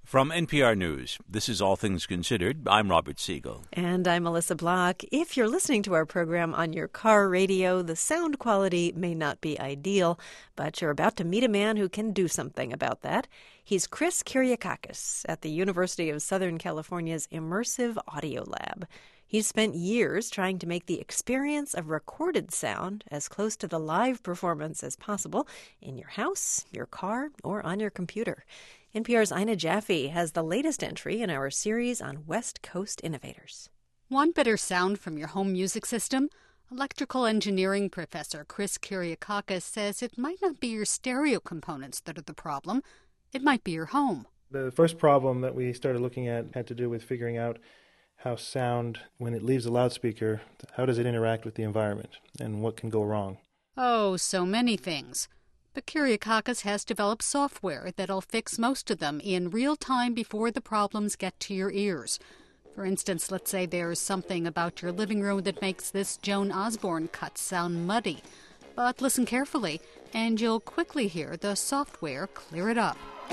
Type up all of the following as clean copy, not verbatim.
From NPR News, this is All Things Considered. I'm Robert Siegel. And I'm Melissa Block. If you're listening to our program on your car radio, the sound quality may not be ideal, but you're about to meet a man who can do something about that. He's Chris Kyriakakis at the University of Southern California's Immersive Audio Lab. He's spent years trying to make the experience of recorded sound as close to the live performance as possible in your house, your car, or on your computer. NPR's Ina Jaffe has the latest entry in our series on West Coast innovators. Want better sound from your home music system? Electrical engineering professor Chris Kyriakakis says it might not be your stereo components that are the problem. It might be your home. The first problem that we started looking at had to do with figuring out how sound, when it leaves a loudspeaker, how does it interact with the environment and what can go wrong? Oh, so many things. But Kyriakakis has developed software that'll fix most of them in real time before the problems get to your ears. For instance, let's say there's something about your living room that makes this Joan Osborne cut sound muddy. But listen carefully, and you'll quickly hear the software clear it up.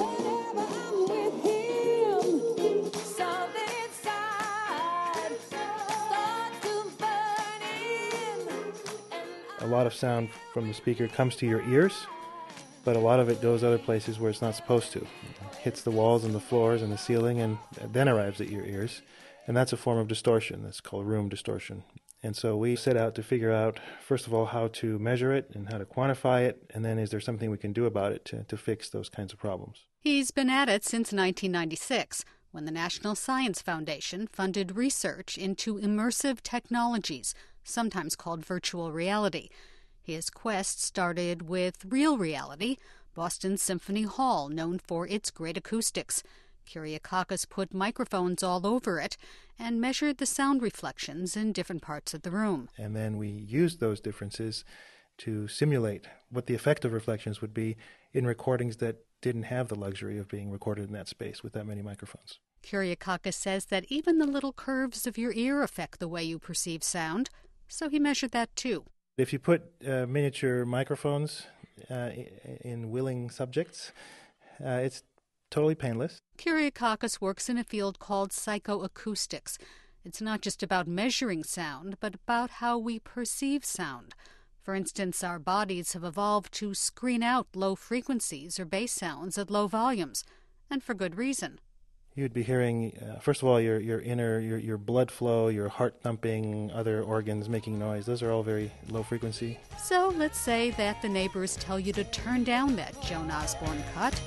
A lot of sound from the speaker comes to your ears, but a lot of it goes other places where it's not supposed to. It hits the walls and the floors and the ceiling and then arrives at your ears. And that's a form of distortion. That's called room distortion. And so we set out to figure out, first of all, how to measure it and how to quantify it, and then is there something we can do about it to fix those kinds of problems. He's been at it since 1996, when the National Science Foundation funded research into immersive technologies, sometimes called virtual reality. His quest started with real reality, Boston Symphony Hall, known for its great acoustics. Kyriakakis put microphones all over it and measured the sound reflections in different parts of the room. And then we used those differences to simulate what the effect of reflections would be in recordings that didn't have the luxury of being recorded in that space with that many microphones. Kyriakakis says that even the little curves of your ear affect the way you perceive sound, so he measured that too. If you put miniature microphones in willing subjects, it's totally painless. Kyriakakis works in a field called psychoacoustics. It's not just about measuring sound, but about how we perceive sound. For instance, our bodies have evolved to screen out low frequencies or bass sounds at low volumes, and for good reason. You'd be hearing, first of all, your inner, your blood flow, your heart thumping, other organs making noise. Those are all very low frequency. So let's say that the neighbors tell you to turn down that Joan Osborne cut.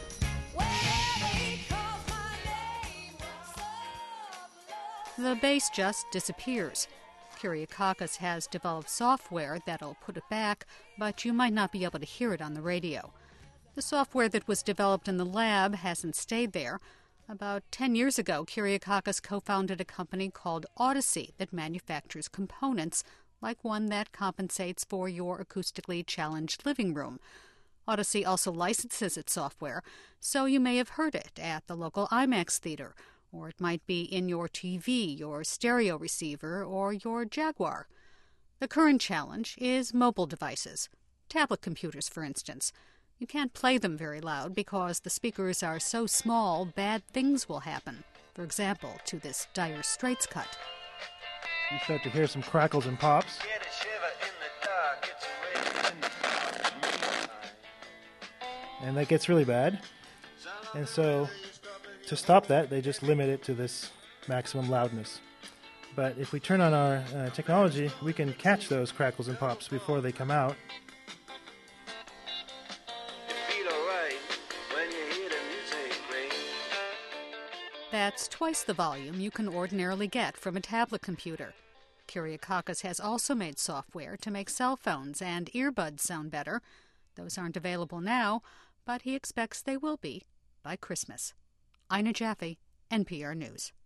The bass just disappears. Kyriakakis has developed software that'll put it back, but you might not be able to hear it on the radio. The software that was developed in the lab hasn't stayed there. About 10 years ago, Kyriakakis co-founded a company called Audyssey that manufactures components like one that compensates for your acoustically challenged living room. Audyssey also licenses its software, so you may have heard it at the local IMAX theater, or it might be in your TV, your stereo receiver, or your Jaguar. The current challenge is mobile devices, tablet computers, for instance. You can't play them very loud because the speakers are so small, bad things will happen. For example, to this Dire Straits cut. You start to hear some crackles and pops. And that gets really bad. And so to stop that, they just limit it to this maximum loudness. But if we turn on our technology, we can catch those crackles and pops before they come out. That's twice the volume you can ordinarily get from a tablet computer. Kyriakakis has also made software to make cell phones and earbuds sound better. Those aren't available now, but he expects they will be by Christmas. Ina Jaffe, NPR News.